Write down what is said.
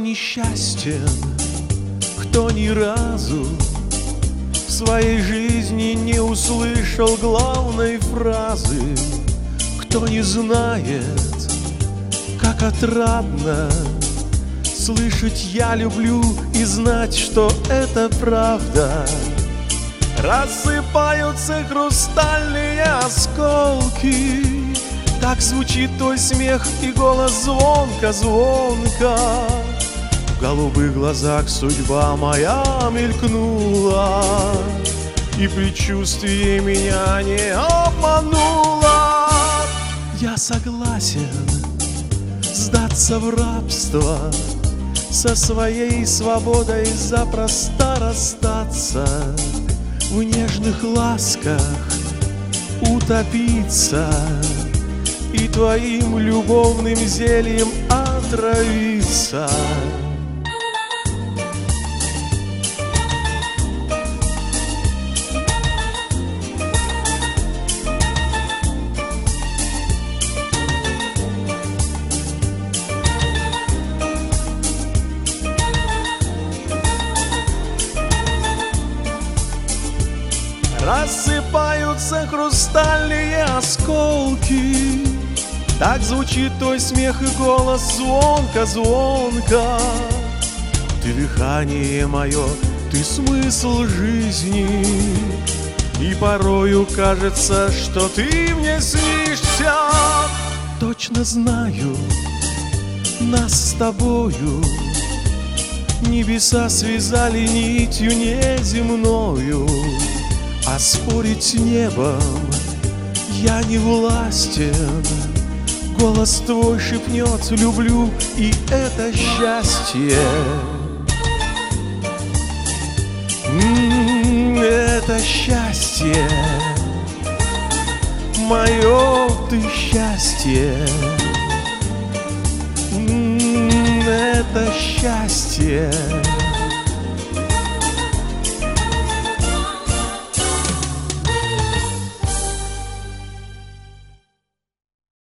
несчастен, кто ни разу в своей жизни не услышал главной фразы, кто не знает, как отрадно слышать «я люблю» и знать, что это правда. Рассыпаются хрустальные осколки, так звучит твой смех и голос звонко-звонко. В голубых глазах судьба моя мелькнула, и предчувствие меня не обмануло. Я согласен сдаться в рабство, со своей свободой запросто расстаться, в нежных ласках утопиться и твоим любовным зельем отравиться. Рассыпаются хрустальные осколки, так звучит твой смех и голос звонко-звонко. Ты дыхание мое, ты смысл жизни, и порою кажется, что ты мне снишься. Точно знаю, нас с тобою небеса связали нитью неземною, а спорить с небом я не властен. Голос твой шепнет «люблю», и это счастье. Это счастье, мое ты счастье. Это счастье.